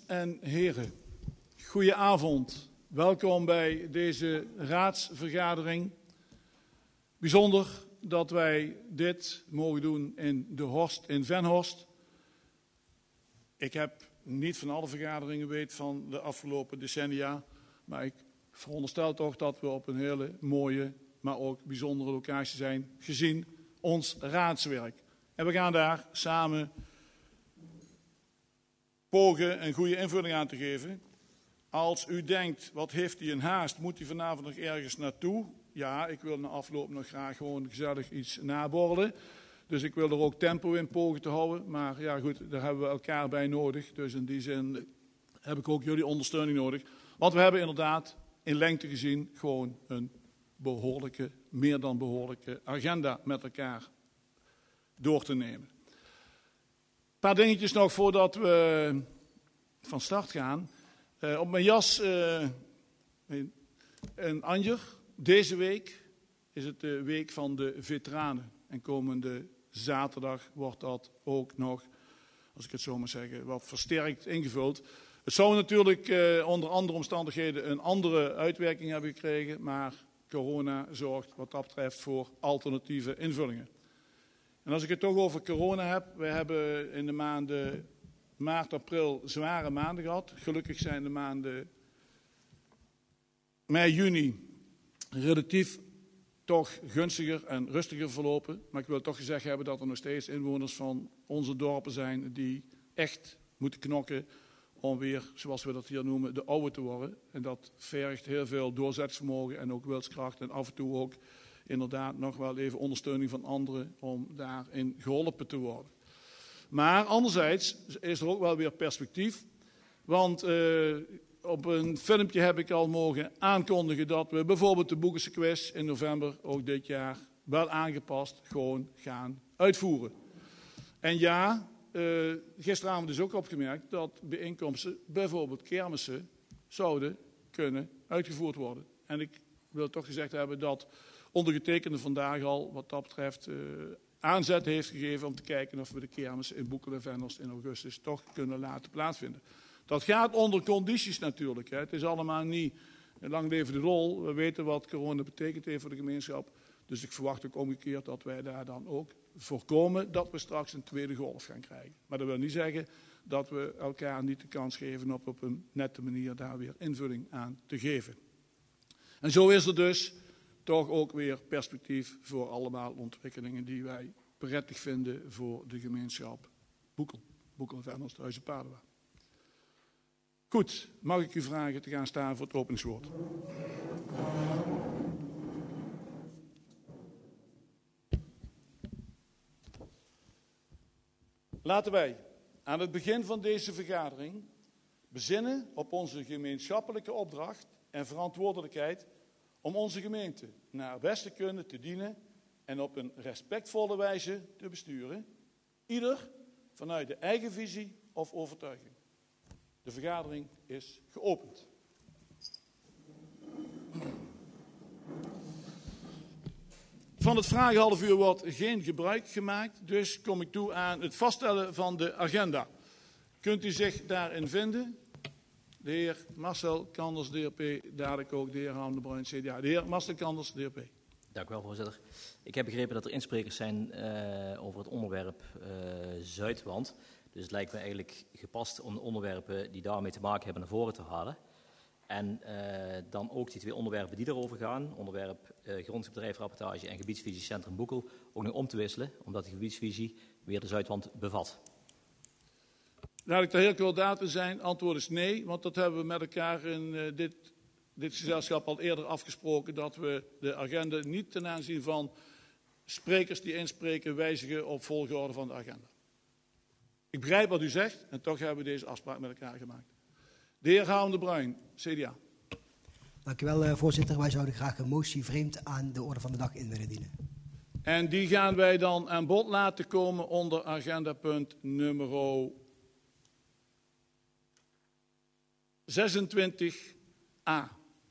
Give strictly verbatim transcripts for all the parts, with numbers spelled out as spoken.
en heren, goedenavond. Welkom bij deze raadsvergadering. Bijzonder dat wij dit mogen doen in de Horst in Venhorst. Ik heb niet van alle vergaderingen weet van de afgelopen decennia, maar ik veronderstel toch dat we op een hele mooie, maar ook bijzondere locatie zijn, gezien ons raadswerk. En we gaan daar samen pogen een goede invulling aan te geven. Als u denkt, wat heeft hij een haast, moet hij vanavond nog ergens naartoe? Ja, ik wil na afloop nog graag gewoon gezellig iets naborrelen. Dus ik wil er ook tempo in pogen te houden. Maar ja goed, daar hebben we elkaar bij nodig. Dus in die zin heb ik ook jullie ondersteuning nodig. Want we hebben inderdaad in lengte gezien gewoon een behoorlijke, meer dan behoorlijke agenda met elkaar door te nemen. Een paar dingetjes nog voordat we van start gaan. Uh, op mijn jas uh, een anjer. Deze week is het de week van de veteranen. En komende zaterdag wordt dat ook nog, als ik het zo maar zeggen, wat versterkt ingevuld. Het zou natuurlijk uh, onder andere omstandigheden een andere uitwerking hebben gekregen. Maar corona zorgt wat dat betreft voor alternatieve invullingen. En als ik het toch over corona heb. We hebben in de maanden maart, april zware maanden gehad. Gelukkig zijn de maanden mei, juni relatief toch gunstiger en rustiger verlopen. Maar ik wil toch gezegd hebben dat er nog steeds inwoners van onze dorpen zijn die echt moeten knokken om weer, zoals we dat hier noemen, de oude te worden. En dat vergt heel veel doorzettingsvermogen en ook wilskracht en af en toe ook inderdaad nog wel even ondersteuning van anderen om daarin geholpen te worden. Maar anderzijds is er ook wel weer perspectief. Want uh, op een filmpje heb ik al mogen aankondigen dat we bijvoorbeeld de Boekense Quiz in november ook dit jaar wel aangepast gewoon gaan uitvoeren. En ja, uh, gisteravond is ook opgemerkt dat bijeenkomsten, bijvoorbeeld kermissen, zouden kunnen uitgevoerd worden. En ik wil toch gezegd hebben dat ondergetekende vandaag al wat dat betreft uh, aanzet heeft gegeven om te kijken of we de kermis in Boekel en Venhorst in augustus toch kunnen laten plaatsvinden. Dat gaat onder condities natuurlijk. Hè. Het is allemaal niet lang leven de rol. We weten wat corona betekent heeft voor de gemeenschap. Dus ik verwacht ook omgekeerd dat wij daar dan ook voorkomen dat we straks een tweede golf gaan krijgen. Maar dat wil niet zeggen dat we elkaar niet de kans geven om op een nette manier daar weer invulling aan te geven. En zo is er dus toch ook weer perspectief voor allemaal ontwikkelingen die wij prettig vinden voor de gemeenschap Boekel. Boekel en Venhorst, Huizen Padua. Goed, mag ik u vragen te gaan staan voor het openingswoord. Laten wij aan het begin van deze vergadering bezinnen op onze gemeenschappelijke opdracht en verantwoordelijkheid om onze gemeente naar beste kunnen te dienen en op een respectvolle wijze te besturen, ieder vanuit de eigen visie of overtuiging. De vergadering is geopend. Van het vragenhalf uur wordt geen gebruik gemaakt, dus kom ik toe aan het vaststellen van de agenda. Kunt u zich daarin vinden? De heer Marcel Kanders, D R P, dadelijk ook de heer Harm de Bruin, C D A. De heer Marcel Kanders, D R P. Dank u wel, voorzitter. Ik heb begrepen dat er insprekers zijn uh, over het onderwerp uh, Zuidwand. Dus het lijkt me eigenlijk gepast om de onderwerpen die daarmee te maken hebben naar voren te halen. En uh, dan ook die twee onderwerpen die daarover gaan, onderwerp uh, grondbedrijfrapportage en gebiedsvisiecentrum Boekel, ook nog om te wisselen, omdat de gebiedsvisie weer de Zuidwand bevat. Laat ik daar heel kordaat in zijn. Antwoord is nee, want dat hebben we met elkaar in uh, dit, dit gezelschap al eerder afgesproken, dat we de agenda niet ten aanzien van sprekers die inspreken wijzigen op volgorde van de agenda. Ik begrijp wat u zegt en toch hebben we deze afspraak met elkaar gemaakt. De heer Harm de Bruin, C D A. Dank u wel, voorzitter. Wij zouden graag een motie vreemd aan de orde van de dag in willen dienen. En die gaan wij dan aan bod laten komen onder agendapunt nummer zesentwintig a.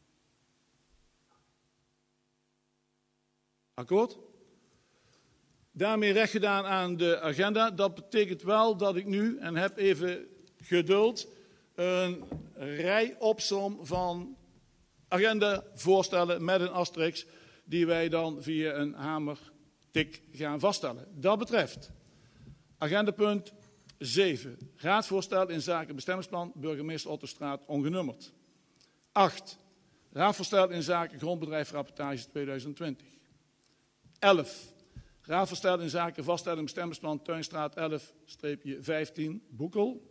Akkoord? Daarmee recht gedaan aan de agenda. Dat betekent wel dat ik nu, en heb even geduld, een rijopsom van agendavoorstellen met een asterix die wij dan via een hamertik gaan vaststellen. Dat betreft agendapunt zeven. Raadvoorstel in zaken bestemmingsplan burgemeester Ottostraat ongenummerd. acht. Raadvoorstel in zaken grondbedrijfrapportage tweeduizend twintig. elf. Raadvoorstel in zaken vaststelling bestemmingsplan Tuinstraat elf vijftien Boekel.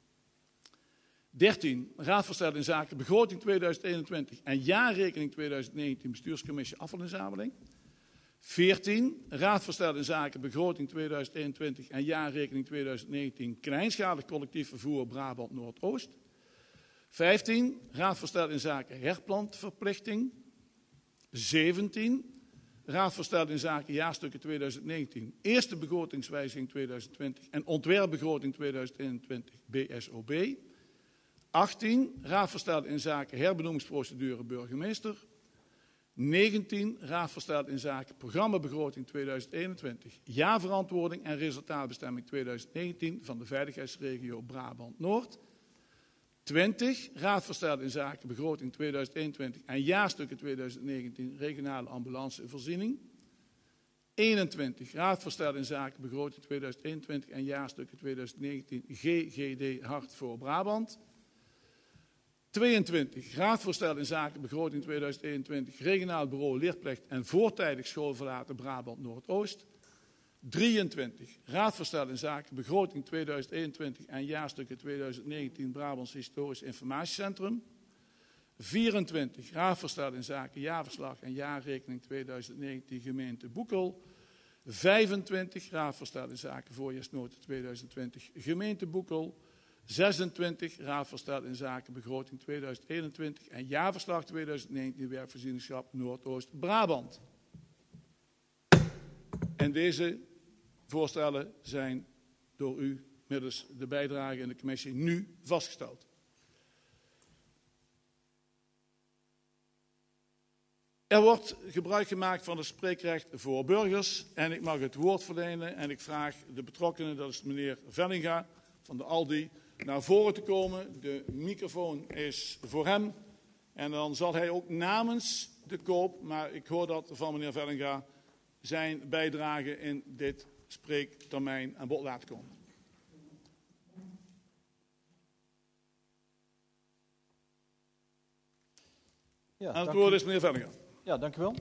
dertien. Raadvoorstel in zaken begroting tweeduizend eenentwintig en jaarrekening tweeduizend negentien bestuurscommissie afvalinzameling. veertien. Raadvoorstel in zaken begroting tweeduizend eenentwintig en jaarrekening tweeduizend negentien kleinschalig collectief vervoer Brabant Noordoost. vijftien. Raadvoorstel in zaken herplantverplichting. zeventien. Raadvoorstel in zaken jaarstukken tweeduizend negentien, eerste begrotingswijziging tweeduizend twintig en ontwerpbegroting tweeduizend eenentwintig B S O B. achttien. Raadvoorstel in zaken herbenoemingsprocedure burgemeester. negentien. Raadvoorstel in zaken programmabegroting tweeduizend eenentwintig, jaarverantwoording en resultaatbestemming tweeduizend negentien van de veiligheidsregio Brabant Noord. twintig. Raadvoorstel in zaken begroting tweeduizend eenentwintig en jaarstukken tweeduizend negentien regionale ambulancevoorziening. eenentwintig. Raadvoorstel in zaken begroting tweeduizend eenentwintig en jaarstukken tweeduizend negentien G G D Hart voor Brabant. tweeëntwintig. Raadvoorstel in zaken begroting tweeduizend eenentwintig regionaal bureau leerplicht en voortijdig schoolverlaten Brabant Noordoost. drieëntwintig. Raadvoorstel in zaken begroting tweeduizend eenentwintig en jaarstukken tweeduizend negentien Brabants Historisch Informatiecentrum. vierentwintig. Raadvoorstel in zaken jaarverslag en jaarrekening tweeduizend negentien gemeente Boekel. vijfentwintig. Raadvoorstel in zaken voorjaarsnota tweeduizend twintig gemeente Boekel. zesentwintig. Raadvoorstel in zaken begroting tweeduizend eenentwintig en jaarverslag tweeduizend negentien werkvoorzieningschap Noordoost Brabant. En deze voorstellen zijn door u middels de bijdrage in de commissie nu vastgesteld. Er wordt gebruik gemaakt van het spreekrecht voor burgers en ik mag het woord verlenen en ik vraag de betrokkenen, dat is meneer Vellinga van de Aldi, naar voren te komen. De microfoon is voor hem en dan zal hij ook namens de koop, maar ik hoor dat van meneer Vellinga, zijn bijdrage in dit spreektermijn aan bod laten komen. Ja, aan het woord is meneer Vellinga. Ja, dank u wel.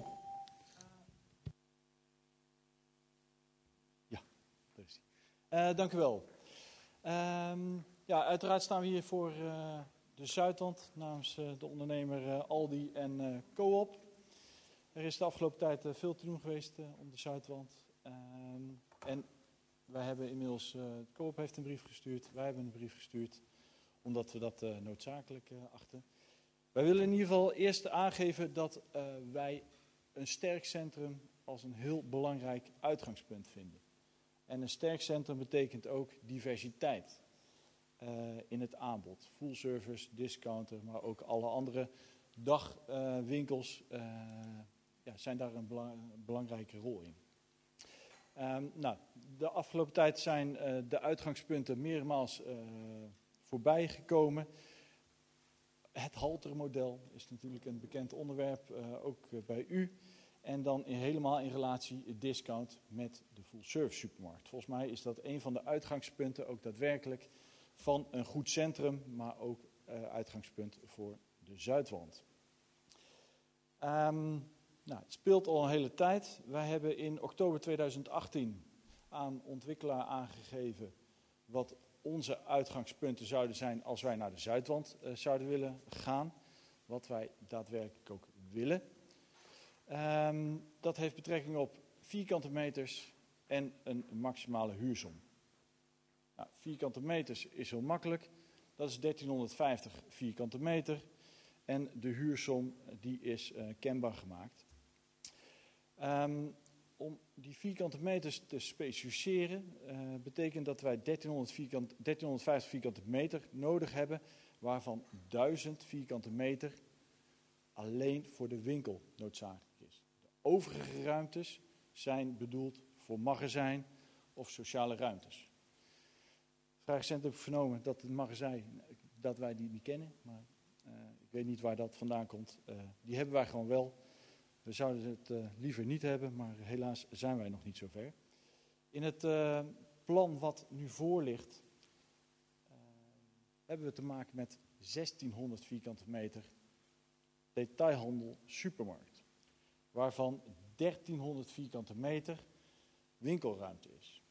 Ja, daar is hij. Uh, dank u wel. Um, ja, uiteraard staan we hier voor uh, de Zuidland namens uh, de ondernemer uh, Aldi en uh, Coop. Er is de afgelopen tijd uh, veel te doen geweest uh, om de Zuidwand. Um, en wij hebben inmiddels, uh, Coop heeft een brief gestuurd, wij hebben een brief gestuurd, omdat we dat uh, noodzakelijk uh, achten. Wij willen in ieder geval eerst aangeven dat uh, wij een sterk centrum als een heel belangrijk uitgangspunt vinden. En een sterk centrum betekent ook diversiteit uh, in het aanbod. Full service, discounter, maar ook alle andere dagwinkels uh, uh, ja, zijn daar een, belang, een belangrijke rol in. Um, nou, de afgelopen tijd zijn uh, de uitgangspunten meermaals uh, voorbij gekomen. Het haltermodel is natuurlijk een bekend onderwerp, uh, ook uh, bij u. En dan in, helemaal in relatie discount met de full service supermarkt. Volgens mij is dat een van de uitgangspunten ook daadwerkelijk van een goed centrum, maar ook uh, uitgangspunt voor de Zuidwand. Um, nou, het speelt al een hele tijd. Wij hebben in oktober tweeduizend achttien aan ontwikkelaar aangegeven wat onze uitgangspunten zouden zijn als wij naar de Zuidwand uh, zouden willen gaan. Wat wij daadwerkelijk ook willen. Um, dat heeft betrekking op vierkante meters en een maximale huursom. Nou, vierkante meters is heel makkelijk. Dat is dertienhonderdvijftig vierkante meter. En de huursom die is uh, kenbaar gemaakt. Um, om die vierkante meters te specificeren, uh, betekent dat wij dertienhonderd vierkant, dertienhonderdvijftig vierkante meter nodig hebben, waarvan duizend vierkante meter alleen voor de winkel noodzakelijk is. De overige ruimtes zijn bedoeld voor magazijn of sociale ruimtes. Vrij recent heb ik vernomen dat het magazijn dat wij die niet kennen, maar uh, ik weet niet waar dat vandaan komt. Uh, die hebben wij gewoon wel. We zouden het uh, liever niet hebben, maar helaas zijn wij nog niet zo ver. In het uh, plan wat nu voor ligt, uh, hebben we te maken met zestienhonderd vierkante meter detailhandel supermarkt, waarvan dertienhonderd vierkante meter winkelruimte is.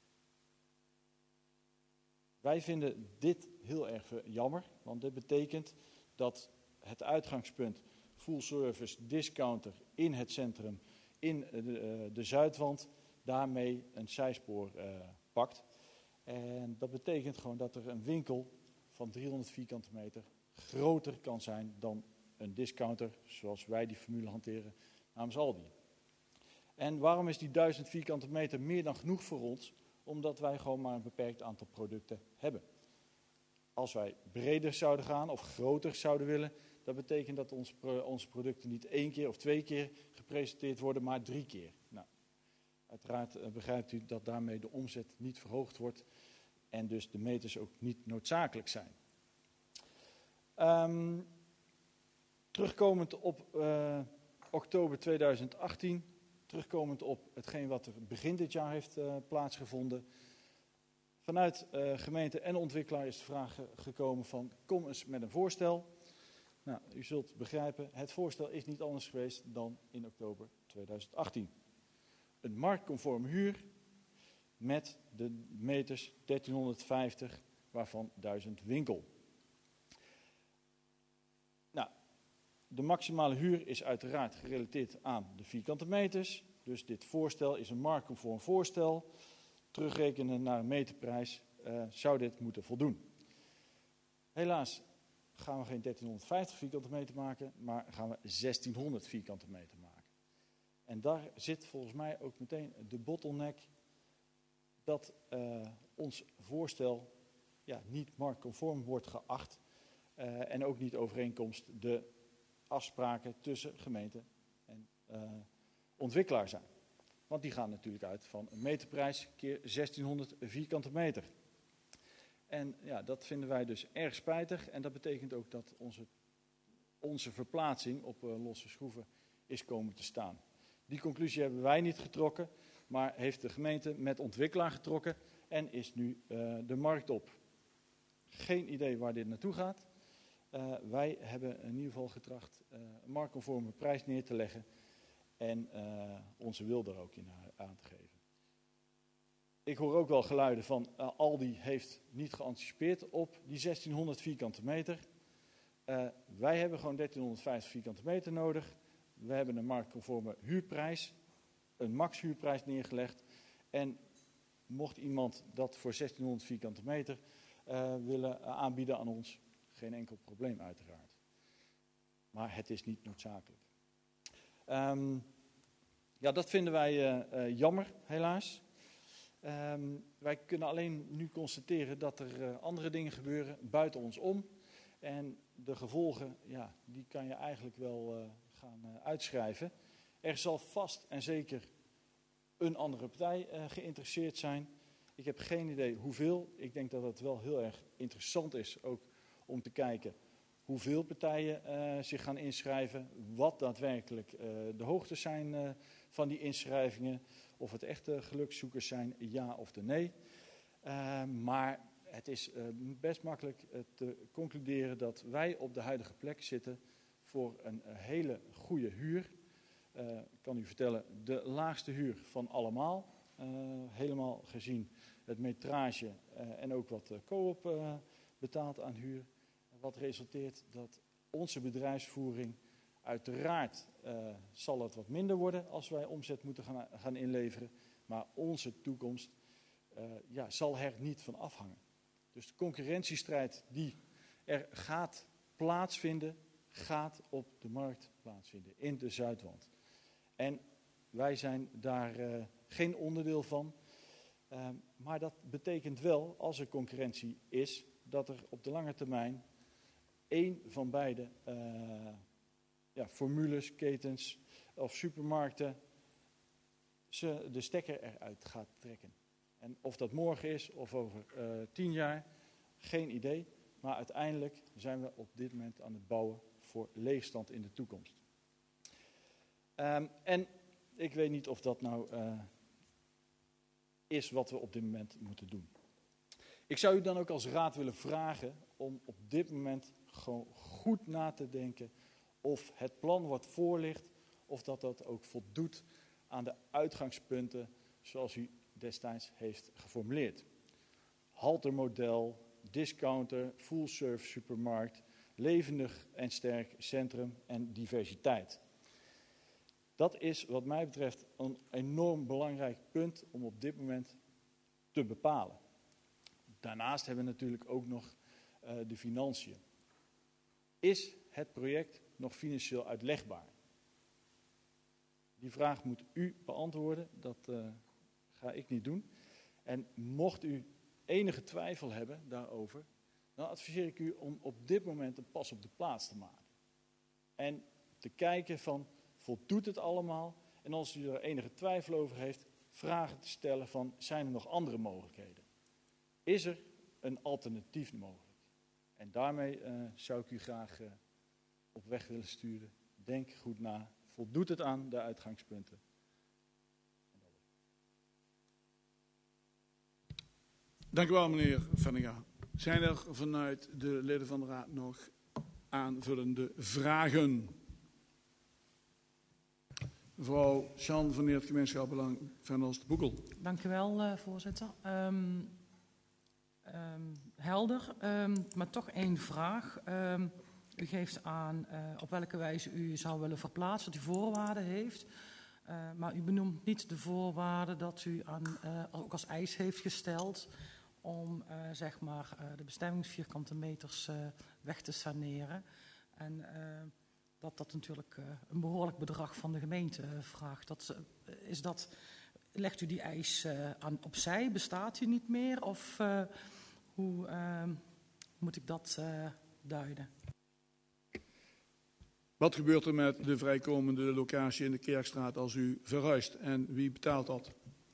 Wij vinden dit heel erg jammer, want dit betekent dat het uitgangspunt full service discounter in het centrum, in de, de Zuidwand, daarmee een zijspoor uh, pakt. En dat betekent gewoon dat er een winkel van driehonderd vierkante meter groter kan zijn dan een discounter, zoals wij die formule hanteren namens Aldi. En waarom is die duizend vierkante meter meer dan genoeg voor ons? Omdat wij gewoon maar een beperkt aantal producten hebben. Als wij breder zouden gaan of groter zouden willen, dat betekent dat ons, onze producten niet één keer of twee keer gepresenteerd worden, maar drie keer. Nou, uiteraard uh, begrijpt u dat daarmee de omzet niet verhoogd wordt en dus de meters ook niet noodzakelijk zijn. Um, terugkomend op uh, oktober tweeduizend achttien, terugkomend op hetgeen wat er begin dit jaar heeft uh, plaatsgevonden. Vanuit uh, gemeente en ontwikkelaar is de vraag gekomen van kom eens met een voorstel. Nou, u zult begrijpen, het voorstel is niet anders geweest dan in oktober tweeduizend achttien. Een marktconforme huur met de meters dertienhonderdvijftig, waarvan duizend winkel. Nou, de maximale huur is uiteraard gerelateerd aan de vierkante meters. Dus dit voorstel is een marktconform voorstel. Terugrekenen naar een meterprijs uh, zou dit moeten voldoen. Helaas gaan we geen dertienhonderdvijftig vierkante meter maken, maar gaan we zestienhonderd vierkante meter maken. En daar zit volgens mij ook meteen de bottleneck dat uh, ons voorstel ja, niet marktconform wordt geacht uh, en ook niet overeenkomst de afspraken tussen gemeente en uh, ontwikkelaar zijn. Want die gaan natuurlijk uit van een meterprijs keer zestienhonderd vierkante meter. En ja, dat vinden wij dus erg spijtig. En dat betekent ook dat onze, onze verplaatsing op uh, losse schroeven is komen te staan. Die conclusie hebben wij niet getrokken, maar heeft de gemeente met ontwikkelaar getrokken en is nu uh, de markt op. Geen idee waar dit naartoe gaat. Uh, wij hebben in ieder geval getracht uh, een marktconforme prijs neer te leggen en uh, onze wil er ook in aan te geven. Ik hoor ook wel geluiden van uh, Aldi heeft niet geanticipeerd op die zestienhonderd vierkante meter. Uh, wij hebben gewoon dertienhonderdvijftig vierkante meter nodig. We hebben een marktconforme huurprijs, een max huurprijs neergelegd. En mocht iemand dat voor zestienhonderd vierkante meter uh, willen aanbieden aan ons, geen enkel probleem uiteraard. Maar het is niet noodzakelijk. Um, ja, dat vinden wij uh, uh, jammer, helaas. Um, wij kunnen alleen nu constateren dat er uh, andere dingen gebeuren buiten ons om. En de gevolgen, ja, die kan je eigenlijk wel uh, gaan uh, uitschrijven. Er zal vast en zeker een andere partij uh, geïnteresseerd zijn. Ik heb geen idee hoeveel. Ik denk dat het wel heel erg interessant is ook om te kijken hoeveel partijen uh, zich gaan inschrijven. Wat daadwerkelijk uh, de hoogtes zijn uh, van die inschrijvingen. Of het echte gelukszoekers zijn, ja of de nee. Uh, maar het is uh, best makkelijk uh, te concluderen dat wij op de huidige plek zitten voor een uh, hele goede huur. Uh, ik kan u vertellen, de laagste huur van allemaal. Uh, helemaal gezien het metrage uh, en ook wat uh, co-op uh, betaalt aan huur. Wat resulteert dat onze bedrijfsvoering, uiteraard uh, zal het wat minder worden als wij omzet moeten gaan, gaan inleveren. Maar onze toekomst uh, ja, zal er niet van afhangen. Dus de concurrentiestrijd die er gaat plaatsvinden, gaat op de markt plaatsvinden, in de Zuidwand. En wij zijn daar uh, geen onderdeel van. Uh, maar dat betekent wel, als er concurrentie is, dat er op de lange termijn één van beide uh, ja, formules, ketens of supermarkten ze de stekker eruit gaat trekken. En of dat morgen is of over uh, tien jaar, geen idee. Maar uiteindelijk zijn we op dit moment aan het bouwen voor leegstand in de toekomst. Um, en ik weet niet of dat nou uh, is wat we op dit moment moeten doen. Ik zou u dan ook als raad willen vragen om op dit moment gewoon goed na te denken of het plan wat voor ligt, of dat dat ook voldoet aan de uitgangspunten zoals u destijds heeft geformuleerd. Haltermodel, discounter, full-service supermarkt, levendig en sterk centrum en diversiteit. Dat is wat mij betreft een enorm belangrijk punt om op dit moment te bepalen. Daarnaast hebben we natuurlijk ook nog uh, de financiën. Is het project nog financieel uitlegbaar? Die vraag moet u beantwoorden, dat uh, ga ik niet doen. En mocht u enige twijfel hebben daarover, dan adviseer ik u om op dit moment een pas op de plaats te maken. En te kijken van, voldoet het allemaal? En als u er enige twijfel over heeft, vragen te stellen van, zijn er nog andere mogelijkheden? Is er een alternatief mogelijk? En daarmee uh, zou ik u graag uh, op weg willen sturen. Denk goed na. Voldoet het aan de uitgangspunten? Dank u wel, meneer Venninga. Zijn er vanuit de leden van de Raad nog aanvullende vragen? Mevrouw Sjan van het Gemeenschap Belang Venlo Boekel. Dank u wel, uh, voorzitter. Um, um, helder, um, maar toch één vraag. Um, u geeft aan uh, op welke wijze u zou willen verplaatsen, wat u voorwaarden heeft. Uh, maar u benoemt niet de voorwaarden dat u aan, uh, ook als eis heeft gesteld om uh, zeg maar, uh, de bestemmingsvierkante meters uh, weg te saneren. En uh, dat dat natuurlijk uh, een behoorlijk bedrag van de gemeente uh, vraagt. Dat, uh, is dat, legt u die eis uh, aan opzij? Bestaat die niet meer? Of uh, hoe uh, moet ik dat uh, duiden? Wat gebeurt er met de vrijkomende locatie in de Kerkstraat als u verhuist? En wie betaalt dat?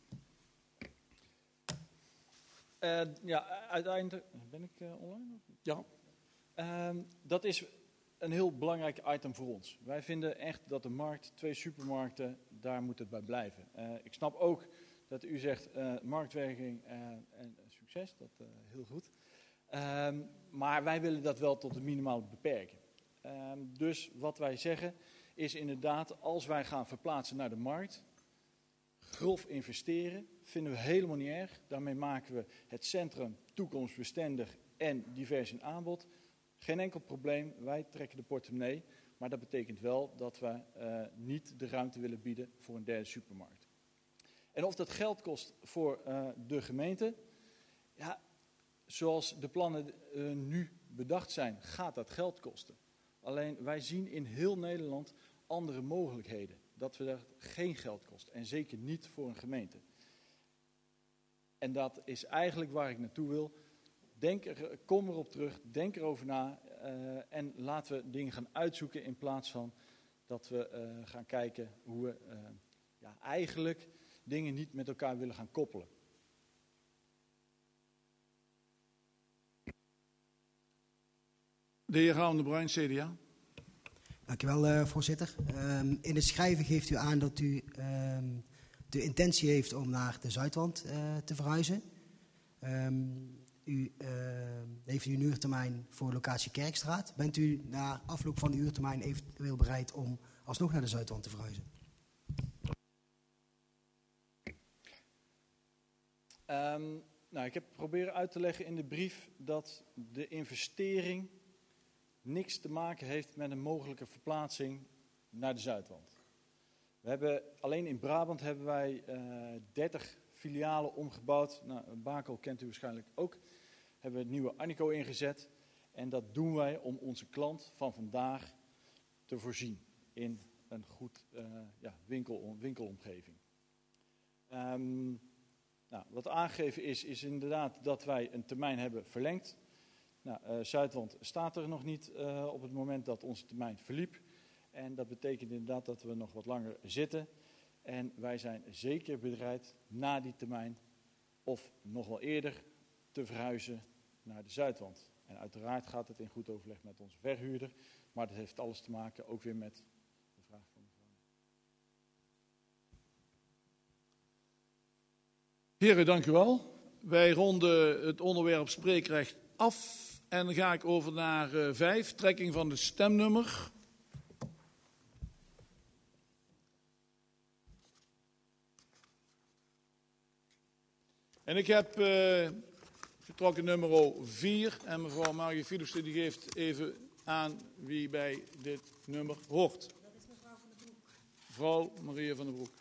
Uh, ja, uiteindelijk... Ben ik uh, online? Ja. Uh, dat is een heel belangrijk item voor ons. Wij vinden echt dat de markt, twee supermarkten, daar moet het bij blijven. Uh, ik snap ook dat u zegt uh, marktwerking uh, en succes, dat is uh, heel goed. Uh, maar wij willen dat wel tot het minimaal beperken. Uh, dus wat wij zeggen is inderdaad, als wij gaan verplaatsen naar de markt, grof investeren, vinden we helemaal niet erg. Daarmee maken we het centrum toekomstbestendig en divers in aanbod. Geen enkel probleem, wij trekken de portemonnee, maar dat betekent wel dat we uh, niet de ruimte willen bieden voor een derde supermarkt. En of dat geld kost voor uh, de gemeente, ja, zoals de plannen uh, nu bedacht zijn, gaat dat geld kosten. Alleen wij zien in heel Nederland andere mogelijkheden, dat we daar geen geld kost en zeker niet voor een gemeente. En dat is eigenlijk waar ik naartoe wil. Denk er, kom erop terug, denk erover na uh, en laten we dingen gaan uitzoeken in plaats van dat we uh, gaan kijken hoe we uh, ja, eigenlijk dingen niet met elkaar willen gaan koppelen. De heer Haan de Bruin, C D A. Dank u wel, uh, voorzitter. Um, in het schrijven geeft u aan dat u um, de intentie heeft om naar de Zuidwand uh, te verhuizen. Um, u uh, heeft een uurtermijn voor locatie Kerkstraat. Bent u na afloop van de uurtermijn eventueel bereid om alsnog naar de Zuidwand te verhuizen? Um, nou, ik heb proberen uit te leggen in de brief dat de investering niks te maken heeft met een mogelijke verplaatsing naar de Zuidwand. We hebben, alleen in Brabant hebben wij uh, dertig filialen omgebouwd. Nou, Bakel kent u waarschijnlijk ook. Hebben we het nieuwe Arnico ingezet. En dat doen wij om onze klant van vandaag te voorzien in een goed uh, ja, winkel, winkelomgeving. Um, nou, wat aangegeven is, is inderdaad dat wij een termijn hebben verlengd. Nou, uh, Zuidwand staat er nog niet uh, op het moment dat onze termijn verliep. En dat betekent inderdaad dat we nog wat langer zitten. En wij zijn zeker bereid na die termijn of nog wel eerder te verhuizen naar de Zuidwand. En uiteraard gaat het in goed overleg met onze verhuurder, maar dat heeft alles te maken ook weer met de vraag van mevrouw. Heren, dank u wel. Wij ronden het onderwerp spreekrecht af en dan ga ik over naar uh, vijf, trekking van de stemnummer. En ik heb uh, getrokken nummer vier en mevrouw Margie Philipsen die geeft even aan wie bij dit nummer hoort. Dat is mevrouw van den Broek. Mevrouw Maria van den Broek.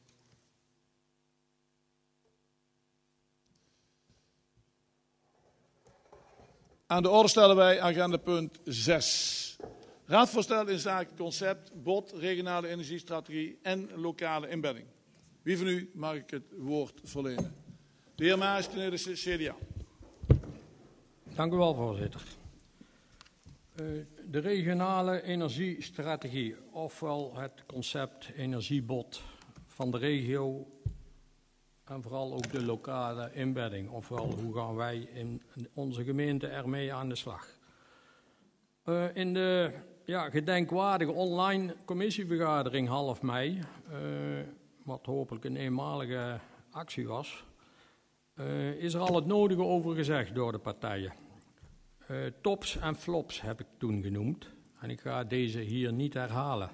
Aan de orde stellen wij agenda punt zes. Raadvoorstel in zaken concept, B O D, regionale energiestrategie en lokale inbedding. Wie van u mag ik het woord verlenen? De heer Maas, Cornelissen, C D A. Dank u wel, voorzitter. Uh, de regionale energiestrategie, ofwel het concept energiebod van de regio en vooral ook de lokale inbedding, ofwel hoe gaan wij in onze gemeente ermee aan de slag. Uh, in de ja, gedenkwaardige online commissievergadering half mei, uh, wat hopelijk een eenmalige actie was, uh, is er al het nodige over gezegd door de partijen. Uh, tops en flops heb ik toen genoemd en ik ga deze hier niet herhalen.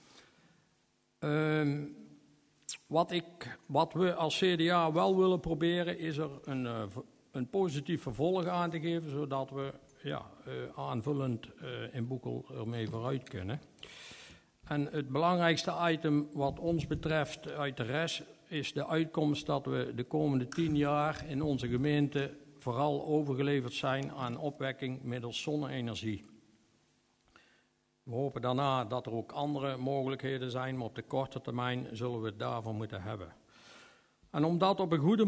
Uh, wat, ik, wat we als C D A wel willen proberen is er een, uh, een positief vervolg aan te geven, zodat we ja, uh, aanvullend uh, in Boekel ermee vooruit kunnen. En het belangrijkste item wat ons betreft uit de rest is de uitkomst dat we de komende tien jaar in onze gemeente vooral overgeleverd zijn aan opwekking middels zonne-energie. We hopen daarna dat er ook andere mogelijkheden zijn, maar op de korte termijn zullen we het daarvan moeten hebben. En om dat op een goede